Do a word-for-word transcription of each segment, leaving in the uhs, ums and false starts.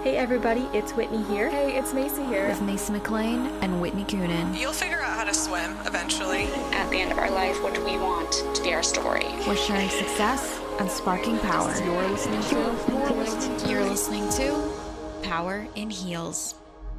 Hey everybody, it's Whitney here. Hey, it's Macy here. With Macy McLean and Whitney Coonan. You'll figure out how to swim eventually. At the end of our life, what do we want to be our story? We're sharing success and sparking power. You're listening to. You're listening to. You're listening to Power in Heels.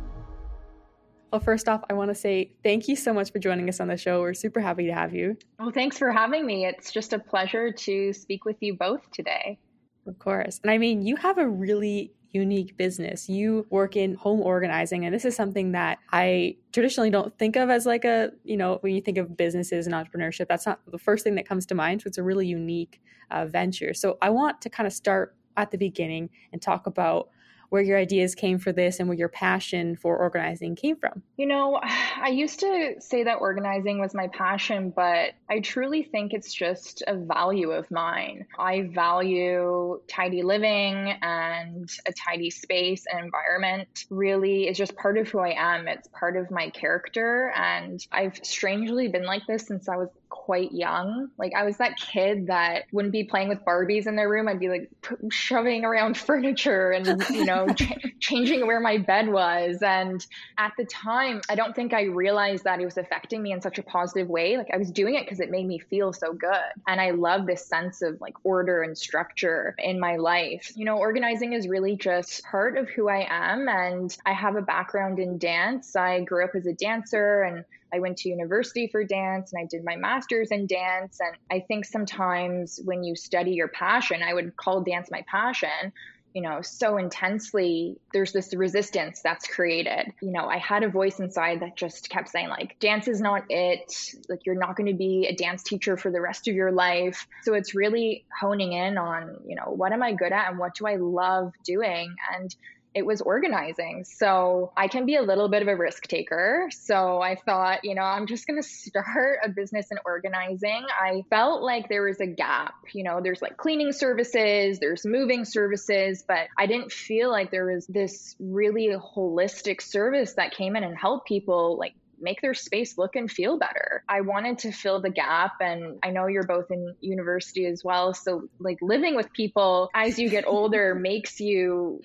Well, first off, I want to say thank you so much for joining us on the show. We're super happy to have you. Well, thanks for having me. It's just a pleasure to speak with you both today. Of course. And I mean, you have a really unique business. You work in home organizing, and this is something that I traditionally don't think of as like a, you know, when you think of businesses and entrepreneurship, that's not the first thing that comes to mind. So it's a really unique uh, venture. So I want to kind of start at the beginning and talk about where your ideas came for this and where your passion for organizing came from. You know, I used to say that organizing was my passion, but I truly think it's just a value of mine. I value tidy living, and a tidy space and environment really is just part of who I am. It's part of my character, and I've strangely been like this since I was quite young. Like, I was that kid that wouldn't be playing with Barbies in their room. I'd be like p- shoving around furniture and, you know, ch- changing where my bed was. And at the time, I don't think I realized that it was affecting me in such a positive way. Like, I was doing it because it made me feel so good. And I love this sense of like order and structure in my life. You know, organizing is really just part of who I am. And I have a background in dance. I grew up as a dancer, and I went to university for dance, and I did my master's in dance. And I think sometimes when you study your passion, I would call dance my passion, you know, so intensely, there's this resistance that's created. You know, I had a voice inside that just kept saying like, dance is not it. Like, you're not going to be a dance teacher for the rest of your life. So it's really honing in on, you know, what am I good at and what do I love doing? And it was organizing. So I can be a little bit of a risk taker. So I thought, you know, I'm just going to start a business in organizing. I felt like there was a gap. You know, there's like cleaning services, there's moving services, but I didn't feel like there was this really holistic service that came in and helped people like make their space look and feel better. I wanted to fill the gap, and I know you're both in university as well. So like living with people as you get older makes you,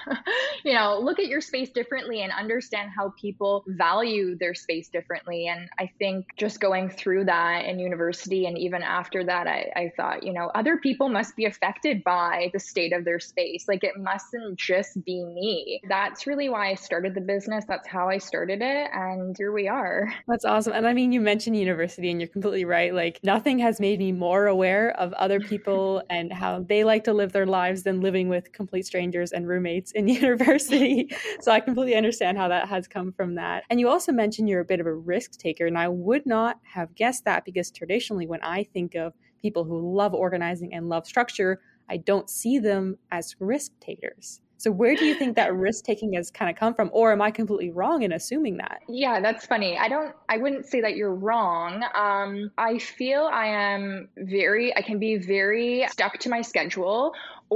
you know, look at your space differently and understand how people value their space differently. And I think just going through that in university and even after that, I, I thought, you know, other people must be affected by the state of their space. Like, it mustn't just be me. That's really why I started the business. That's how I started it. And here we are. That's awesome. And I mean, you mentioned university, and you're completely right. Like, nothing has made me more aware of other people and how they like to live their lives than living with complete strangers and roommates in university. So I completely understand how that has come from that. And you also mentioned you're a bit of a risk taker, and I would not have guessed that, because traditionally when I think of people who love organizing and love structure, I don't see them as risk takers. So where do you think that risk taking has kind of come from? Or am I completely wrong in assuming that? Yeah, that's funny. I don't, I wouldn't say that you're wrong. Um, I feel I am very, I can be very stuck to my schedule,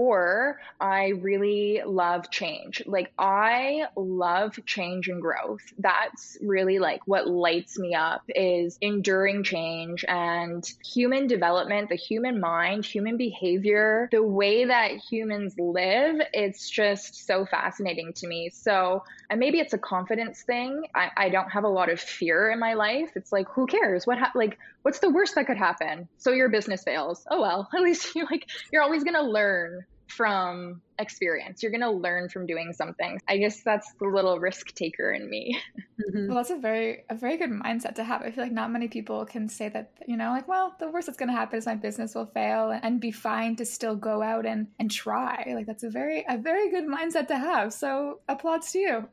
or I really love change. Like, I love change and growth. That's really like what lights me up, is enduring change and human development, the human mind, human behavior, the way that humans live. It's just so fascinating to me. So, and maybe it's a confidence thing. I, I don't have a lot of fear in my life. It's like, who cares? What, ha- like, what's the worst that could happen? So your business fails. Oh, well, at least you like, you're always going to learn from experience. You're going to learn from doing something. I guess that's the little risk taker in me. Mm-hmm. Well, that's a very, a very good mindset to have. I feel like not many people can say that, you know, like, well, the worst that's going to happen is my business will fail, and be fine to still go out and, and try. Like, that's a very, a very good mindset to have. So applauds to you.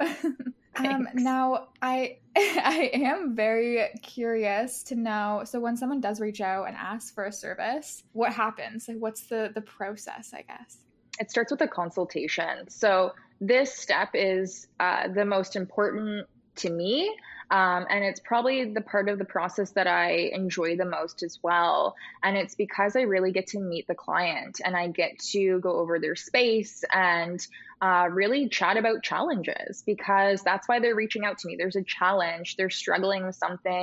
Um, now, I I am very curious to know, so when someone does reach out and ask for a service, what happens? Like, what's the, the process, I guess? It starts with a consultation. So this step is uh, the most important to me. Um, and it's probably the part of the process that I enjoy the most as well. And it's because I really get to meet the client, and I get to go over their space and uh, really chat about challenges, because that's why they're reaching out to me. There's a challenge. They're struggling with something.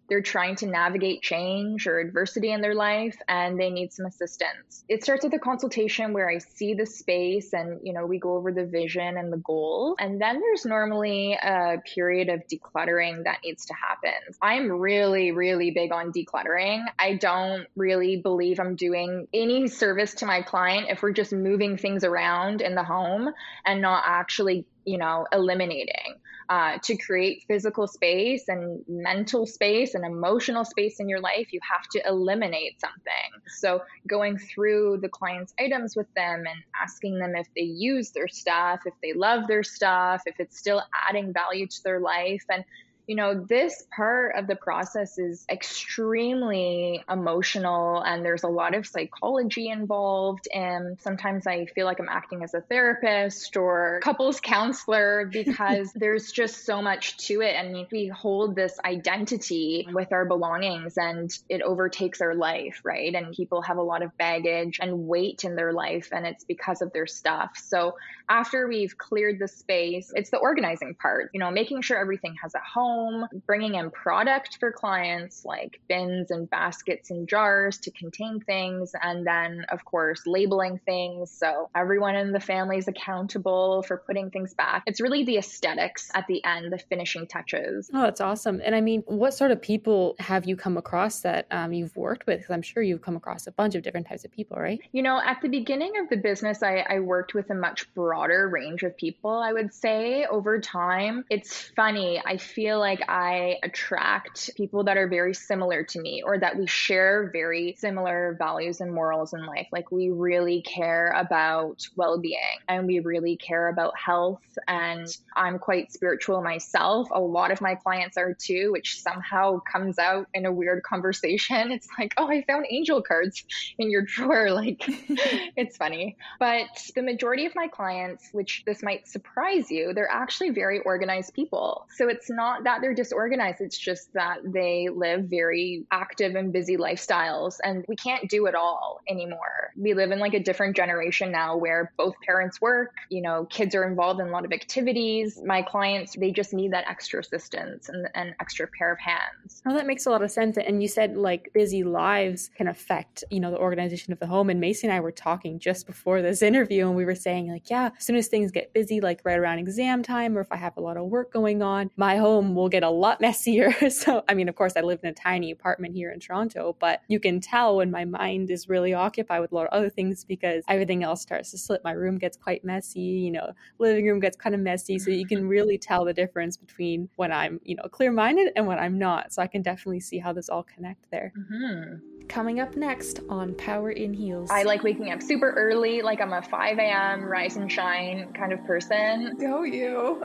they're trying to navigate change or adversity in their life and they need some assistance. It starts with a consultation where I see the space and, you know, we go over the vision and the goal. And then there's normally a period of decluttering that needs to happen. I'm really, really big on decluttering. I don't really believe I'm doing any service to my client if we're just moving things around in the home and not actually, you know, eliminating. Uh, to create physical space and mental space and emotional space in your life, you have to eliminate something. So going through the client's items with them and asking them if they use their stuff, if they love their stuff, if it's still adding value to their life. And you know, this part of the process is extremely emotional and there's a lot of psychology involved. And sometimes I feel like I'm acting as a therapist or couples counselor because there's just so much to it. And we hold this identity with our belongings and it overtakes our life, right? And people have a lot of baggage and weight in their life and it's because of their stuff. So after we've cleared the space, it's the organizing part, you know, making sure everything has a home, bringing in product for clients like bins and baskets and jars to contain things. And then, of course, labeling things. So everyone in the family is accountable for putting things back. It's really the aesthetics at the end, the finishing touches. Oh, that's awesome. And I mean, what sort of people have you come across that um, you've worked with? Because I'm sure you've come across a bunch of different types of people, right? You know, at the beginning of the business, I, I worked with a much broader range of people, I would say. Over time, it's funny. I feel like I attract people that are very similar to me or that we share very similar values and morals in life. Like we really care about well-being and we really care about health. And I'm quite spiritual myself. A lot of my clients are too, which somehow comes out in a weird conversation. It's like, oh, I found angel cards in your drawer. Like it's funny. But the majority of my clients, which this might surprise you, they're actually very organized people. So it's not that they're disorganized. It's just that they live very active and busy lifestyles and we can't do it all anymore. We live in like a different generation now where both parents work, you know, kids are involved in a lot of activities. My clients, they just need that extra assistance and an extra pair of hands. Oh, that makes a lot of sense. And you said like busy lives can affect, you know, the organization of the home. And Macy and I were talking just before this interview and we were saying like, yeah, as soon as things get busy, like right around exam time, or if I have a lot of work going on, my home will get a lot messier. So, I mean, of course, I live in a tiny apartment here in Toronto, but you can tell when my mind is really occupied with a lot of other things because everything else starts to slip. My room gets quite messy, you know, living room gets kind of messy. So you can really tell the difference between when I'm, you know, clear-minded and when I'm not. So I can definitely see how this all connect there. Mm-hmm. Coming up next on Power in Heels. I like waking up super early, like I'm a five a.m. rise and shine kind of person. Go you.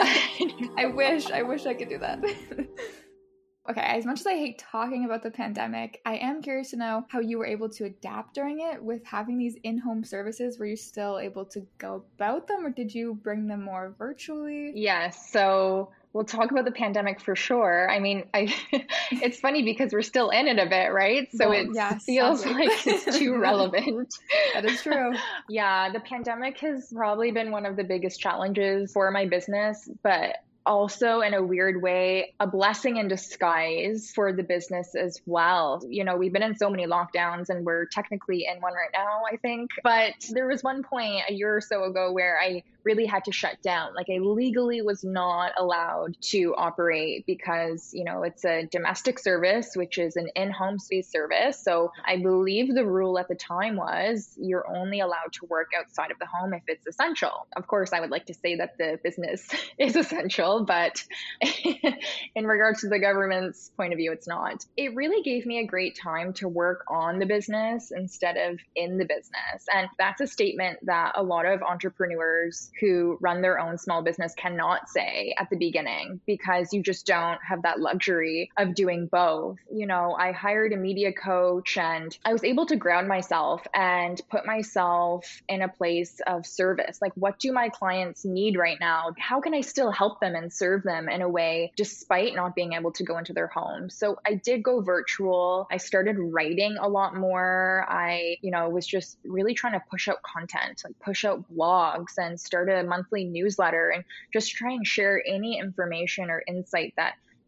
I wish, I wish I could do that. Okay, as much as I hate talking about the pandemic, I am curious to know how you were able to adapt during it with having these in-home services. Were you still able to go about them or did you bring them more virtually? Yes, so we'll talk about the pandemic for sure. I mean, I it's funny because we're still in it a bit, right? So well, it yes, feels sadly. like it's too relevant. That is true. Yeah, the pandemic has probably been one of the biggest challenges for my business, but also in a weird way, a blessing in disguise for the business as well. You know, we've been in so many lockdowns and we're technically in one right now, I think. But there was one point a year or so ago where I really had to shut down. Like I legally was not allowed to operate because, you know, it's a domestic service, which is an in-home space service. So I believe the rule at the time was you're only allowed to work outside of the home if it's essential. Of course, I would like to say that the business is essential, but in regards to the government's point of view, it's not. It really gave me a great time to work on the business instead of in the business. And that's a statement that a lot of entrepreneurs who run their own small business cannot say at the beginning because you just don't have that luxury of doing both. You know, I hired a media coach and I was able to ground myself and put myself in a place of service. Like, what do my clients need right now? How can I still help them and serve them in a way despite not being able to go into their home? So I did go virtual. I started writing a lot more. I, you know, was just really trying to push out content, like push out blogs and start a monthly newsletter and just try and share any information or insight that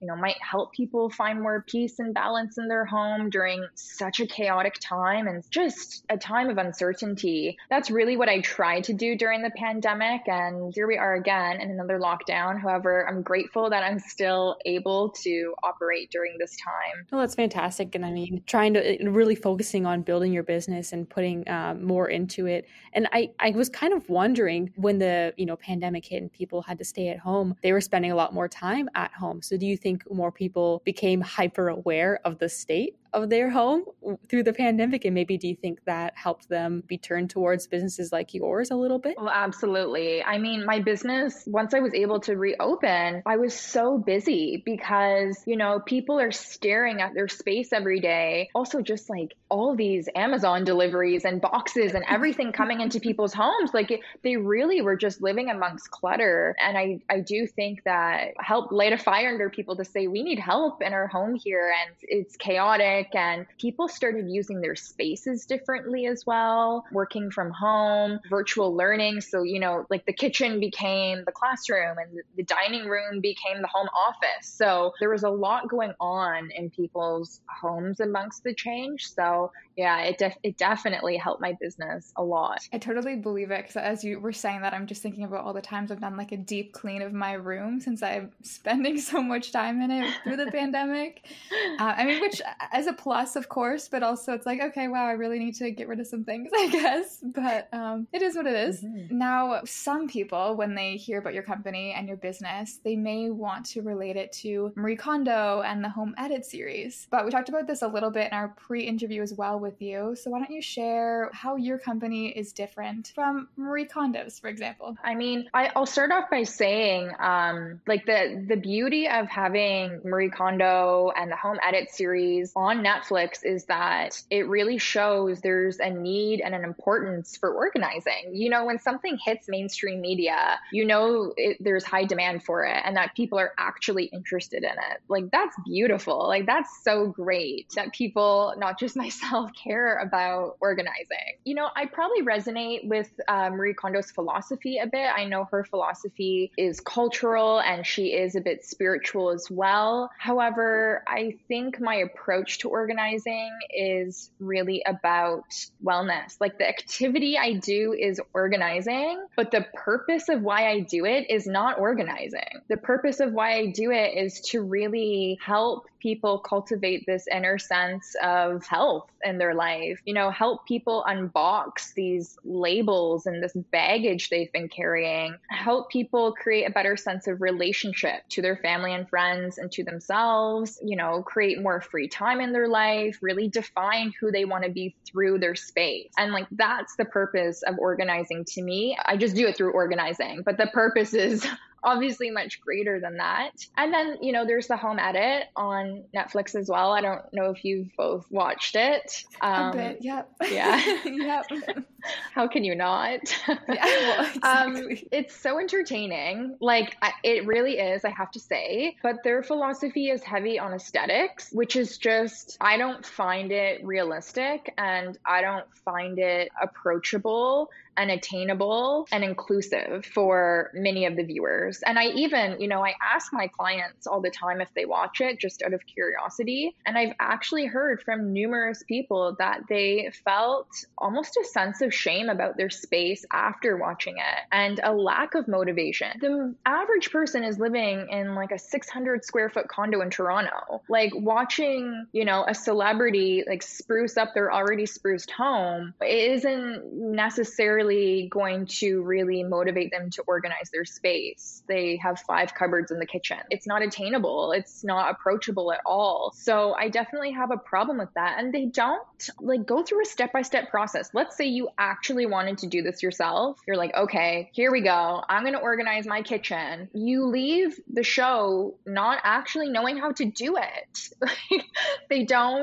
you know, might help people find more peace and balance in their home during such a chaotic time and just a time of uncertainty. That's really what I tried to do during the pandemic. And here we are again in another lockdown. However, I'm grateful that I'm still able to operate during this time. Well, that's fantastic. And I mean, trying to really focusing on building your business and putting um, more into it. And I, I was kind of wondering when the, you know, pandemic hit and people had to stay at home, they were spending a lot more time at home. So do you think more people became hyper aware of the state of their home through the pandemic? And maybe do you think that helped them be turned towards businesses like yours a little bit? Well, absolutely. I mean, my business, once I was able to reopen, I was so busy because, you know, people are staring at their space every day. Also, just like all these Amazon deliveries and boxes and everything coming into people's homes, like it, they really were just living amongst clutter. And I, I do think that helped light a fire under people to say, we need help in our home here and it's chaotic. And people started using their spaces differently as well, working from home, virtual learning. So, you know, like the kitchen became the classroom and the dining room became the home office. So there was a lot going on in people's homes amongst the change. So yeah, it def- it definitely helped my business a lot. I totally believe it, because as you were saying that, I'm just thinking about all the times I've done like a deep clean of my room since I'm spending so much time in it through the pandemic. Uh, I mean, which as a plus, of course, but also it's like, okay, wow, I really need to get rid of some things, I guess. But um, it is what it is. Mm-hmm. Now, some people, when they hear about your company and your business, they may want to relate it to Marie Kondo and the Home Edit series. But we talked about this a little bit in our pre-interview as well with you. So why don't you share how your company is different from Marie Kondo's, for example? I mean, I, I'll start off by saying, um, like the, the beauty of having Marie Kondo and the Home Edit series on Netflix is that it really shows there's a need and an importance for organizing. You know, when something hits mainstream media, you know, it, there's high demand for it and that people are actually interested in it. Like, that's beautiful. Like, that's so great that people, not just myself, care about organizing. You know, I probably resonate with uh, Marie Kondo's philosophy a bit. I know her philosophy is cultural and she is a bit spiritual as well. However, I think my approach to organizing is really about wellness. Like, the activity I do is organizing, but the purpose of why I do it is not organizing. The purpose of why I do it is to really help people cultivate this inner sense of health in their life, you know, help people unbox these labels and this baggage they've been carrying, help people create a better sense of relationship to their family and friends and to themselves, you know, create more free time in their life, really define who they want to be through their space. And like, that's the purpose of organizing to me. I just do it through organizing, but the purpose is obviously much greater than that. And then, you know, there's the Home Edit on Netflix as well. I don't know if you've both watched it. Um, a bit, yep. Yeah. Yep. How can you not? Yeah, well, exactly. um, it's so entertaining. Like, I, it really is, I have to say. But their philosophy is heavy on aesthetics, which is just, I don't find it realistic and I don't find it approachable and attainable and inclusive for many of the viewers. And I even, you know, I ask my clients all the time if they watch it just out of curiosity. And I've actually heard from numerous people that they felt almost a sense of shame about their space after watching it and a lack of motivation. The average person is living in like a six hundred square foot condo in Toronto. Like, watching, you know, a celebrity like spruce up their already spruced home isn't necessarily going to really motivate them to organize their space. They have five cupboards in the kitchen. It's not attainable. It's not approachable at all. So I definitely have a problem with that. And they don't like go through a step-by-step process. Let's say you actually wanted to do this yourself. You're like, okay, here we go. I'm going to organize my kitchen. You leave the show not actually knowing how to do it. They don't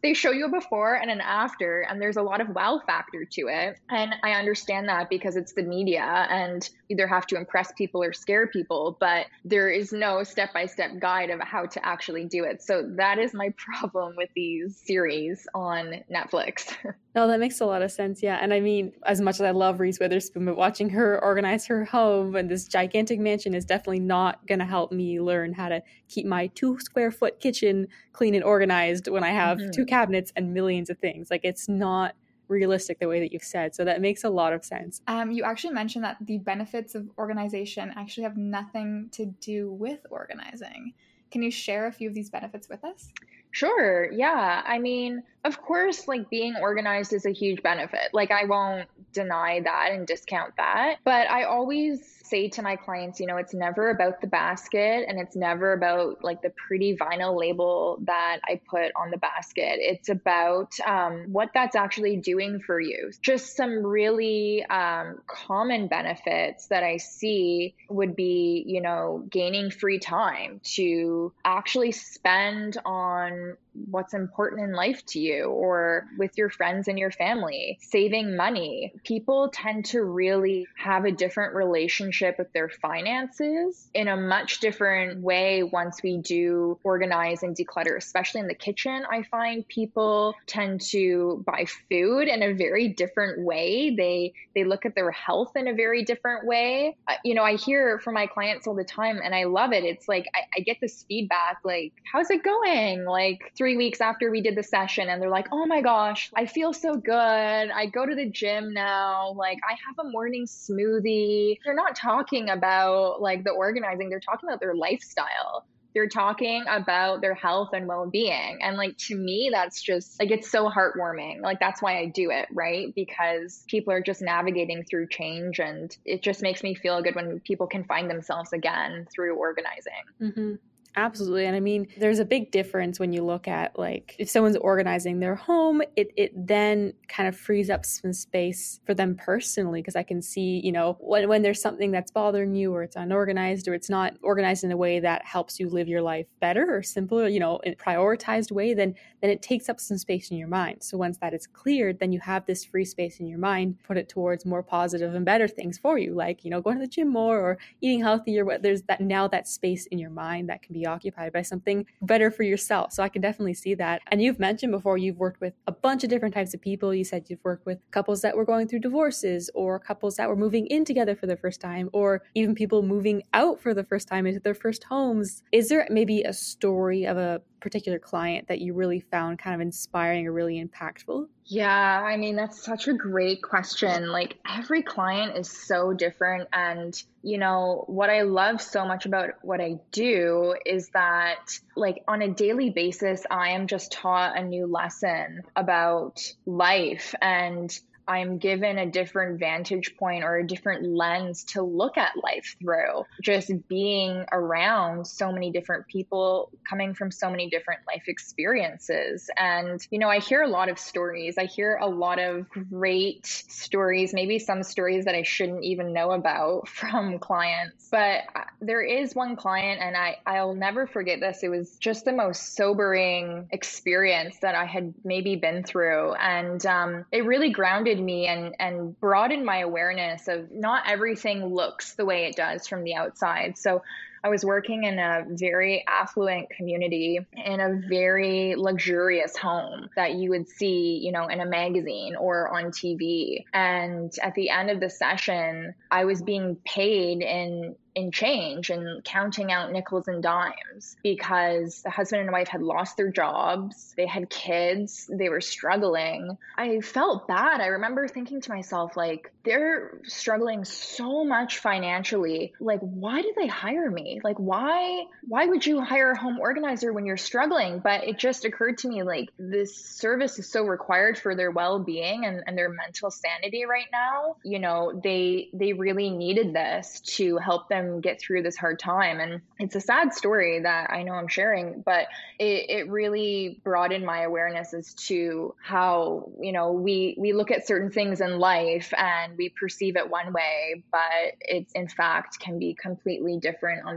they show you a before and an after, and there's a lot of wow factor to it. And I understand that because it's the media and either have to impress people or scare people, but there is no step-by-step guide of how to actually do it. So that is my problem with these series on Netflix. No, that makes a lot of sense. Yeah. And I mean, as much as I love Reese Witherspoon, but watching her organize her home and this gigantic mansion is definitely not going to help me learn how to keep my two square foot kitchen clean and organized when I have mm-hmm. two cabinets and millions of things. Like, it's not realistic the way that you've said. So that makes a lot of sense. Um, you actually mentioned that the benefits of organization actually have nothing to do with organizing. Can you share a few of these benefits with us? Sure. Yeah. I mean, of course, like being organized is a huge benefit. Like, I won't deny that and discount that. But I always say to my clients, you know, it's never about the basket and it's never about like the pretty vinyl label that I put on the basket. It's about um, what that's actually doing for you. Just some really um, common benefits that I see would be, you know, gaining free time to actually spend on what's important in life to you or with your friends and your family, saving money. People tend to really have a different relationship with their finances in a much different way once we do organize and declutter, especially in the kitchen. I find people tend to buy food in a very different way. They they look at their health in a very different way. Uh, you know, I hear from my clients all the time and I love it. It's like, I, I get this feedback, like, how's it going? Like, three weeks after we did the session, and they're like, oh my gosh, I feel so good. I go to the gym now. Like, I have a morning smoothie. They're not talking about like the organizing. They're talking about their lifestyle. They're talking about their health and well-being. And like, to me, that's just like, it's so heartwarming. Like, that's why I do it, right? Because people are just navigating through change, and it just makes me feel good when people can find themselves again through organizing. Mm-hmm. Absolutely. And I mean, there's a big difference when you look at like if someone's organizing their home, it it then kind of frees up some space for them personally, because I can see, you know, when, when there's something that's bothering you or it's unorganized or it's not organized in a way that helps you live your life better or simpler, you know, in a prioritized way, then then it takes up some space in your mind. So once that is cleared, then you have this free space in your mind, put it towards more positive and better things for you, like, you know, going to the gym more or eating healthier. There's that now that space in your mind that can be occupied by something better for yourself. So I can definitely see that. And you've mentioned before, you've worked with a bunch of different types of people. You said you've worked with couples that were going through divorces, or couples that were moving in together for the first time, or even people moving out for the first time into their first homes. Is there maybe a story of a particular client that you really found kind of inspiring or really impactful? Yeah, I mean, that's such a great question. Like, every client is so different. And, you know, what I love so much about what I do is that, like, on a daily basis, I am just taught a new lesson about life, and I'm given a different vantage point or a different lens to look at life through, just being around so many different people coming from so many different life experiences. And, you know, I hear a lot of stories. I hear a lot of great stories, maybe some stories that I shouldn't even know about from clients. But there is one client, and I, I'll never forget this. It was just the most sobering experience that I had maybe been through. And um, it really grounded me and, and broadened my awareness of not everything looks the way it does from the outside. So I was working in a very affluent community in a very luxurious home that you would see, you know, in a magazine or on T V. And at the end of the session, I was being paid in in change and counting out nickels and dimes because the husband and wife had lost their jobs. They had kids. They were struggling. I felt bad. I remember thinking to myself, like, they're struggling so much financially. Like, why did they hire me? Like, why, why would you hire a home organizer when you're struggling? But it just occurred to me, like, this service is so required for their well-being and, and their mental sanity right now. You know, they, they really needed this to help them get through this hard time. And it's a sad story that I know I'm sharing, but it, it really broadened my awareness as to how, you know, we, we look at certain things in life and we perceive it one way, but it's in fact can be completely different on the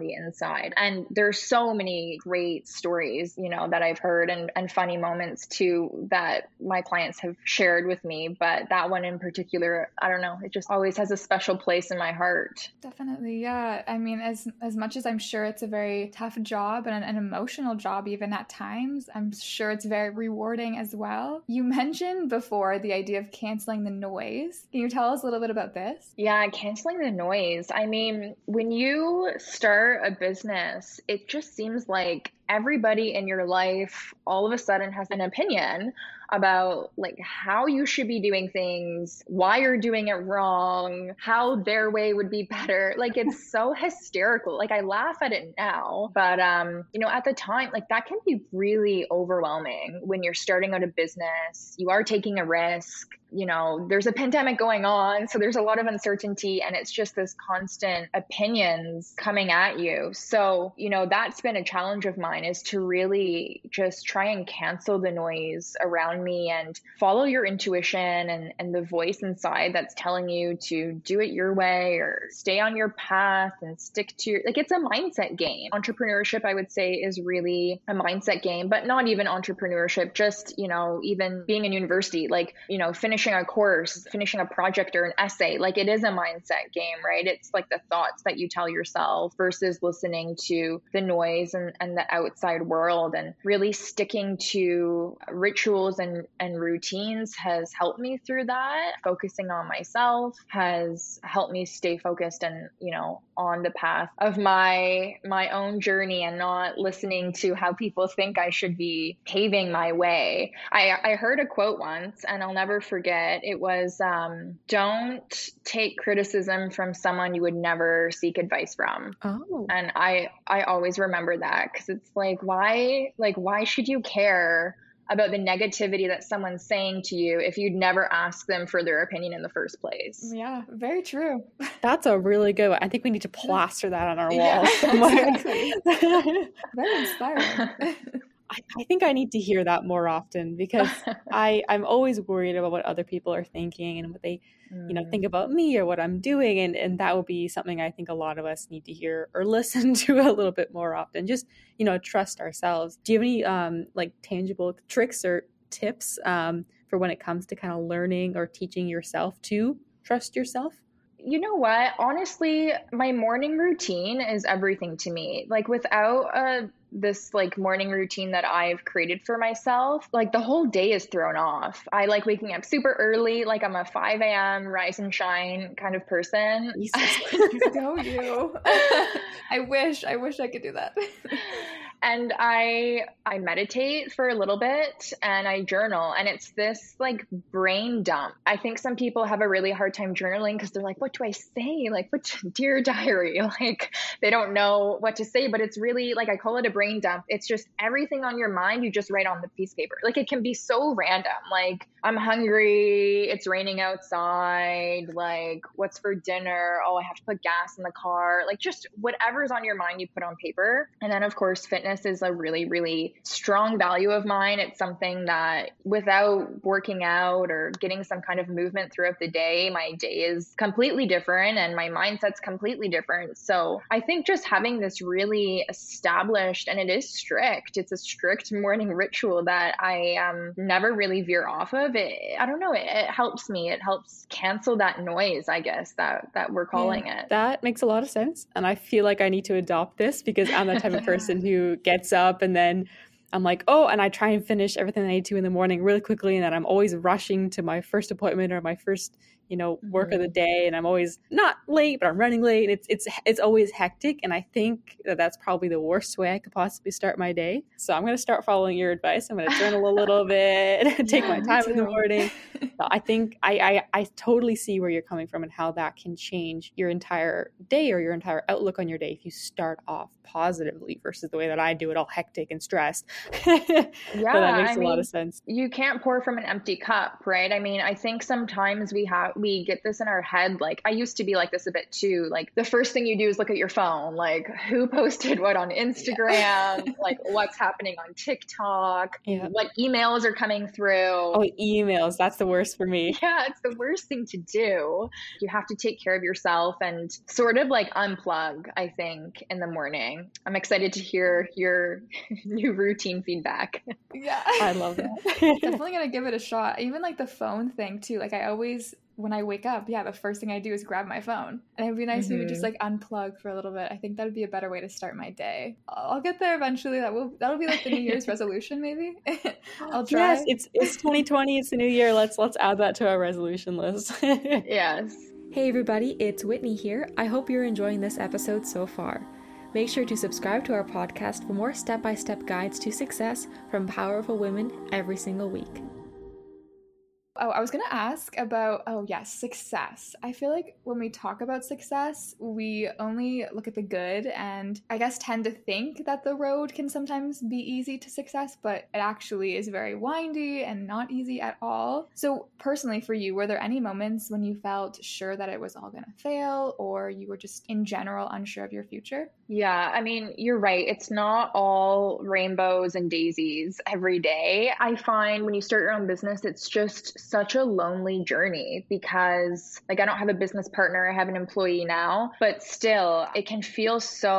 the inside. And there's so many great stories, you know, that I've heard and, and funny moments too that my clients have shared with me. But that one in particular, I don't know, it just always has a special place in my heart. Definitely. Yeah. I mean, as, as much as I'm sure it's a very tough job and an, an emotional job, even at times, I'm sure it's very rewarding as well. You mentioned before the idea of canceling the noise. Can you tell us a little bit about this? Yeah, canceling the noise. I mean, when you start a business, it just seems like everybody in your life all of a sudden has an opinion about like how you should be doing things, why you're doing it wrong, how their way would be better. Like it's so hysterical. Like I laugh at it now, but um, you know, at the time, like that can be really overwhelming when you're starting out a business. You are taking a risk. You know, there's a pandemic going on, so there's a lot of uncertainty, and it's just this constant opinions coming at you. So, you know, that's been a challenge of mine, is to really just try and cancel the noise around me and follow your intuition and, and the voice inside that's telling you to do it your way or stay on your path and stick to your, like, it's a mindset game. Entrepreneurship, I would say, is really a mindset game, but not even entrepreneurship, just, you know, even being in university, like, you know, finishing a course, finishing a project or an essay, like it is a mindset game, right? It's like the thoughts that you tell yourself versus listening to the noise and, and the outside world, and really sticking to rituals and, and routines has helped me through that. Focusing on myself has helped me stay focused and, you know, on the path of my, my own journey and not listening to how people think I should be paving my way. I, I heard a quote once, and I'll never forget. It was, um, don't take criticism from someone you would never seek advice from. Oh. And I, I always remember that, because it's like, why, like, why should you care about the negativity that someone's saying to you if you'd never ask them for their opinion in the first place? Yeah, very true. That's a really good one. I think we need to plaster that on our walls Yeah, somewhere. exactly. Very inspiring. I, I think I need to hear that more often, because I, I'm always worried about what other people are thinking and what they, mm. you know, think about me or what I'm doing. And, and that would be something I think a lot of us need to hear or listen to a little bit more often. Just, you know, trust ourselves. Do you have any um, like tangible tricks or tips um, for when it comes to kind of learning or teaching yourself to trust yourself? You know what? Honestly, my morning routine is everything to me. Like without a this like morning routine that I've created for myself, like the whole day is thrown off. I like waking up super early. Like I'm a five a.m. rise and shine kind of person. Go you. I wish, I wish I could do that. And I I meditate for a little bit and I journal, and it's this like brain dump. I think some people have a really hard time journaling because they're like, what do I say? Like, what, dear diary? Like they don't know what to say, but it's really like, I call it a brain dump. It's just everything on your mind, you just write on the piece of paper. Like it can be so random. Like I'm hungry, it's raining outside, like what's for dinner? Oh, I have to put gas in the car. Like just whatever's on your mind, you put on paper. And then of course, fitness is a really, really strong value of mine. It's something that without working out or getting some kind of movement throughout the day, my day is completely different and my mindset's completely different. So I think just having this really established, and it is strict, it's a strict morning ritual that I um, never really veer off of. It, I don't know, it, it helps me. It helps cancel that noise, I guess, that, that we're calling yeah, it. That makes a lot of sense. And I feel like I need to adopt this, because I'm the type of person who gets up and then I'm like, oh, and I try and finish everything I need to in the morning really quickly. And then I'm always rushing to my first appointment or my first, you know, work mm-hmm. of the day. And I'm always not late, but I'm running late. It's, it's, it's always hectic. And I think that that's probably the worst way I could possibly start my day. So I'm going to start following your advice. I'm going to journal a little bit, take yeah, my time in the morning. So I think I, I, I totally see where you're coming from and how that can change your entire day or your entire outlook on your day if you start off positively versus the way that I do it, all hectic and stressed. Yeah, that makes I a mean, lot of sense. You can't pour from an empty cup, right? I mean, I think sometimes we have we get this in our head. Like I used to be like this a bit too. Like the first thing you do is look at your phone, like who posted what on Instagram, yeah. like what's happening on TikTok, yeah. what emails are coming through. Oh, emails. That's the worst for me. Yeah, it's the worst thing to do. You have to take care of yourself and sort of like unplug, I think, in the morning. I'm excited to hear your new routine feedback. Yeah. I love that. Definitely going to give it a shot. Even like the phone thing too. Like I always, when I wake up, yeah, the first thing I do is grab my phone. And it'd be nice mm-hmm. maybe just like unplug for a little bit. I think that'd be a better way to start my day. I'll get there eventually. That will that'll be like the New Year's resolution maybe. I'll try. Yes, it's it's twenty twenty, it's the new year. Let's let's add that to our resolution list. Yes. Hey everybody, it's Whitney here. I hope you're enjoying this episode so far. Make sure to subscribe to our podcast for more step-by-step guides to success from powerful women every single week. Oh, I was going to ask about, oh yes, success. I feel like when we talk about success, we only look at the good and I guess tend to think that the road can sometimes be easy to success, but it actually is very windy and not easy at all. So personally for you, were there any moments when you felt sure that it was all going to fail or you were just in general unsure of your future? Yeah, I mean, you're right. It's not all rainbows and daisies every day. I find when you start your own business, it's just such a lonely journey because like I don't have a business partner. I have an employee now, but still it can feel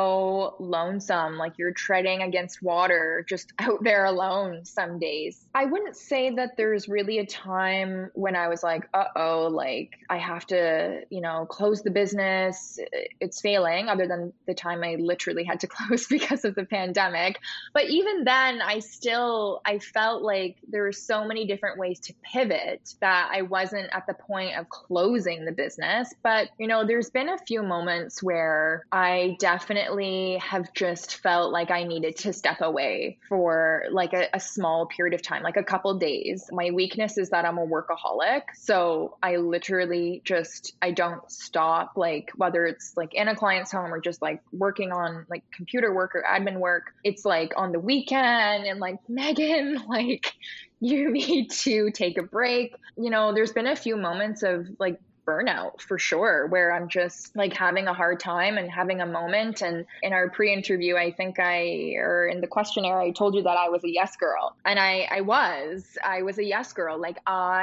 so lonesome. Like you're treading against water just out there alone some days. I wouldn't say that there's really a time when I was like, uh-oh, like I have to, you know, close the business. It's failing other than the time I literally had to close because of the pandemic. But even then I still, I felt like there were so many different ways to pivot that I wasn't at the point of closing the business. But, you know, there's been a few moments where I definitely have just felt like I needed to step away for like a, a small period of time, like a couple days. My weakness is that I'm a workaholic. So I literally just, I don't stop, like whether it's like in a client's home or just like working on like computer work or admin work. It's like on the weekend and like, Megan, like, you need to take a break. You know, there's been a few moments of like burnout for sure, where I'm just like having a hard time and having a moment. And in our pre-interview, I think I, or in the questionnaire, I told you that I was a yes girl. And I, I was, I was a yes girl. Like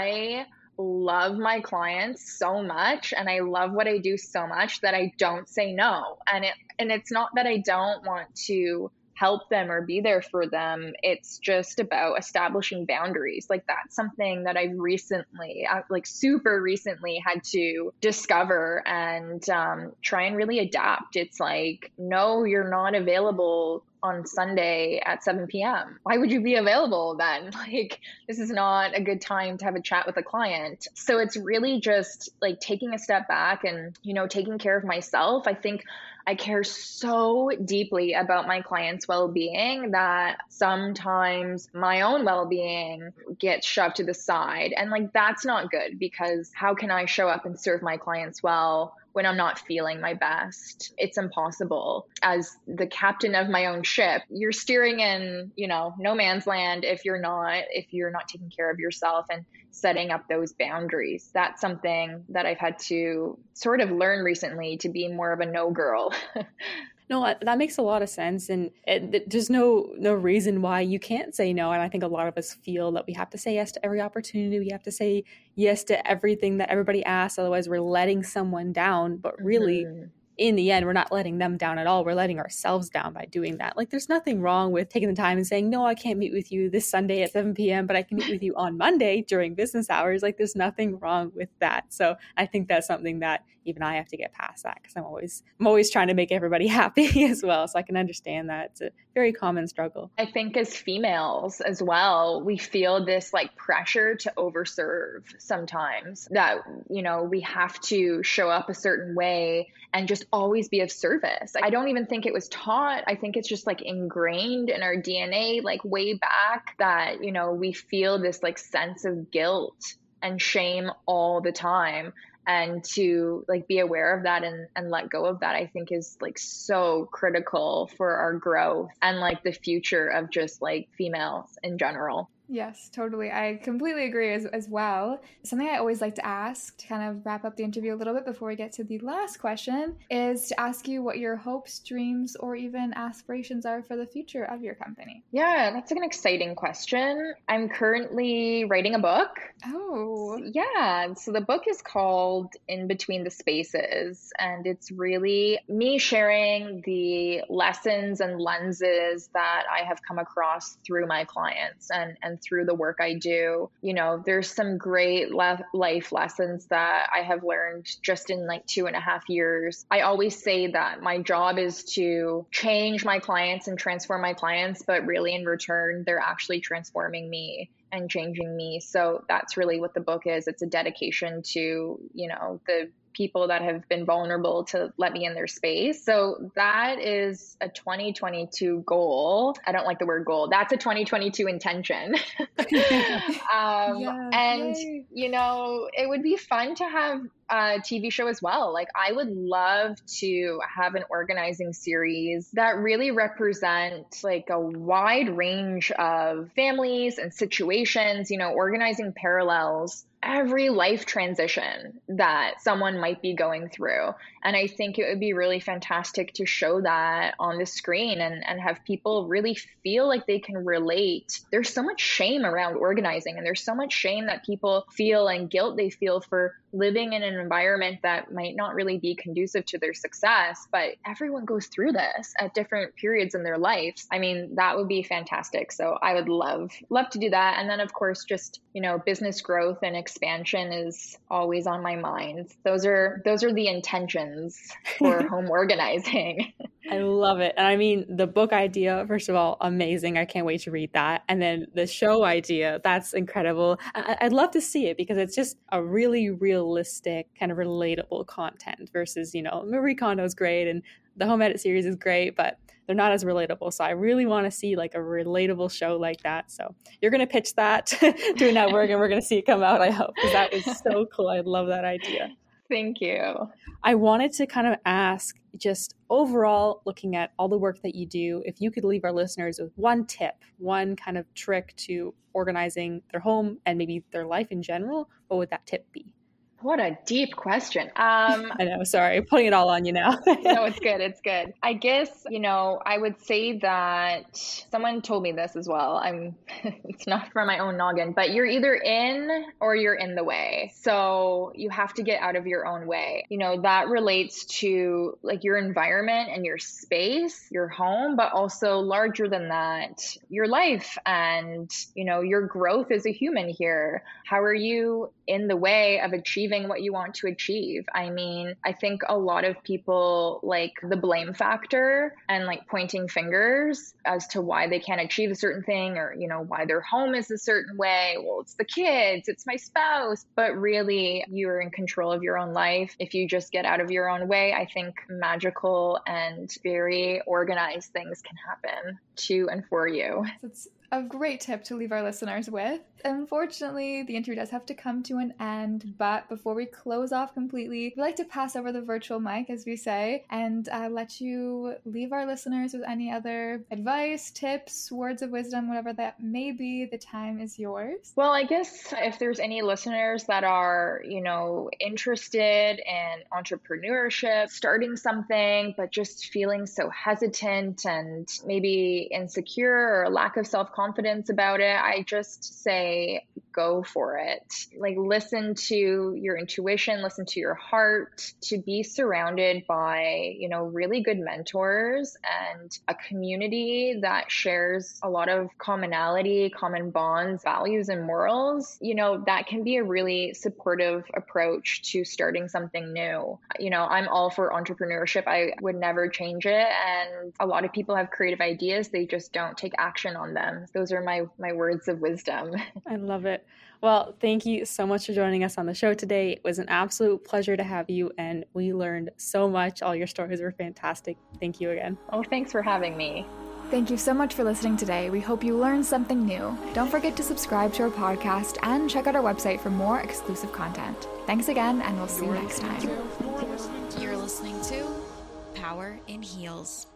I love my clients so much and I love what I do so much that I don't say no. And it, and it's not that I don't want to help them or be there for them. It's just about establishing boundaries. Like that's something that I've recently, like super recently had to discover and um, try and really adapt. It's like, no, you're not available on Sunday at seven p.m. Why would you be available then? Like, this is not a good time to have a chat with a client. So it's really just like taking a step back and, you know, taking care of myself. I think I care so deeply about my clients' well-being that sometimes my own well-being gets shoved to the side. And like, that's not good because how can I show up and serve my clients well when I'm not feeling my best? It's impossible. As the captain of my own ship, you're steering in, you know, no man's land if you're not, if you're not taking care of yourself and setting up those boundaries. That's something that I've had to sort of learn recently to be more of a no girl. No, that makes a lot of sense. And it, there's no no reason why you can't say no. And I think a lot of us feel that we have to say yes to every opportunity. We have to say yes to everything that everybody asks. Otherwise, we're letting someone down. But really, mm-hmm. in the end, we're not letting them down at all. We're letting ourselves down by doing that. Like, there's nothing wrong with taking the time and saying, no, I can't meet with you this Sunday at seven p.m., but I can meet with you on Monday during business hours. Like, there's nothing wrong with that. So I think that's something that even I have to get past that because I'm always, I'm always trying to make everybody happy as well. So I can understand that. It's a very common struggle. I think as females as well, we feel this like pressure to overserve sometimes, that, you know, we have to show up a certain way and just always be of service. I don't even think it was taught. I think it's just like ingrained in our D N A, like way back, that, you know, we feel this like sense of guilt and shame all the time. And to like be aware of that and, and let go of that, I think is like so critical for our growth and like the future of just like females in general. Yes, totally. I completely agree as, as well. Something I always like to ask to kind of wrap up the interview a little bit before we get to the last question is to ask you what your hopes, dreams, or even aspirations are for the future of your company. Yeah, that's an exciting question. I'm currently writing a book. Oh. Yeah, so the book is called In Between the Spaces, and it's really me sharing the lessons and lenses that I have come across through my clients and, and through the work I do. You know, there's some great le- life lessons that I have learned just in like two and a half years. I always say that my job is to change my clients and transform my clients, but really in return, they're actually transforming me and changing me. So that's really what the book is. It's a dedication to, you know, the people that have been vulnerable to let me in their space. So that is a twenty twenty-two goal. I don't like the word goal. That's a twenty twenty-two intention. um, yes, and, yay. you know, it would be fun to have a T V show as well. Like I would love to have an organizing series that really represent like a wide range of families and situations, you know, organizing parallels every life transition that someone might be going through. And I think it would be really fantastic to show that on the screen and, and have people really feel like they can relate. There's so much shame around organizing, and there's so much shame that people feel and guilt they feel for living in an environment that might not really be conducive to their success. But everyone goes through this at different periods in their lives. I mean, that would be fantastic. So I would love, love to do that. And then of course, just, you know, business growth and expansion is always on my mind. Those are, those are the intentions for home organizing. I love it. And I mean, the book idea, first of all, amazing. I can't wait to read that. And then the show idea, that's incredible. I- I'd love to see it because it's just a really realistic, kind of relatable content versus, you know, Marie Kondo's great and the Home Edit series is great, but they're not as relatable. So I really want to see like a relatable show like that. So you're going to pitch that to a network and we're going to see it come out, I hope, because that is so cool. I love that idea. Thank you. I wanted to kind of ask, just overall, looking at all the work that you do, if you could leave our listeners with one tip, one kind of trick to organizing their home and maybe their life in general, what would that tip be? What a deep question. Um, I know, sorry, putting it all on you now. No, it's good. It's good. I guess, you know, I would say that someone told me this as well. I'm, it's not from my own noggin, but you're either in or you're in the way. So you have to get out of your own way. You know, that relates to like your environment and your space, your home, but also larger than that, your life and, you know, your growth as a human here. How are you in the way of achieving what you want to achieve? I mean, I think a lot of people like the blame factor and like pointing fingers as to why they can't achieve a certain thing or, you know, why their home is a certain way. Well, it's the kids, it's my spouse, but really you're in control of your own life. If you just get out of your own way, I think magical and very organized things can happen to and for you. That's a great tip to leave our listeners with. Unfortunately, the interview does have to come to an end, but before we close off completely, we like to pass over the virtual mic, as we say, and uh, let you leave our listeners with any other advice, tips, words of wisdom, whatever that may be. The time is yours. Well, I guess if there's any listeners that are, you know, interested in entrepreneurship, starting something, but just feeling so hesitant and maybe insecure or a lack of self-confidence about it, I just say, go for it. Like, listen to your intuition, listen to your heart, to be surrounded by, you know, really good mentors and a community that shares a lot of commonality, common bonds, values, and morals. You know, that can be a really supportive approach to starting something new. You know, I'm all for entrepreneurship. I would never change it. And a lot of people have creative ideas. They just don't take action on them. Those are my, my words of wisdom. I love it. Well, thank you so much for joining us on the show today. It was an absolute pleasure to have you, and we learned so much. All your stories were fantastic. Thank you again. Oh, thanks for having me. Thank you so much for listening today. We hope you learned something new. Don't forget to subscribe to our podcast and check out our website for more exclusive content. Thanks again, and we'll see you next time. You're listening to Power in Heels.